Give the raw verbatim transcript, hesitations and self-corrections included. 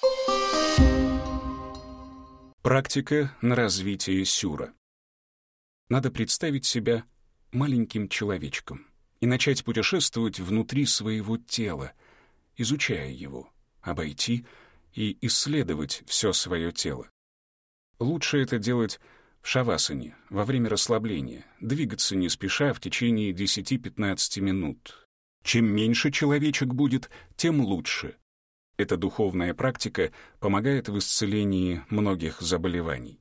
Практика на развитие сюра. Надо представить себя маленьким человечком и начать путешествовать внутри своего тела, изучая его, обойти и исследовать все свое тело. Лучше это делать в шавасане, во время расслабления, двигаться не спеша в течение десяти-пятнадцати минут. Чем меньше человечек будет, тем лучше. Эта духовная практика помогает в исцелении многих заболеваний.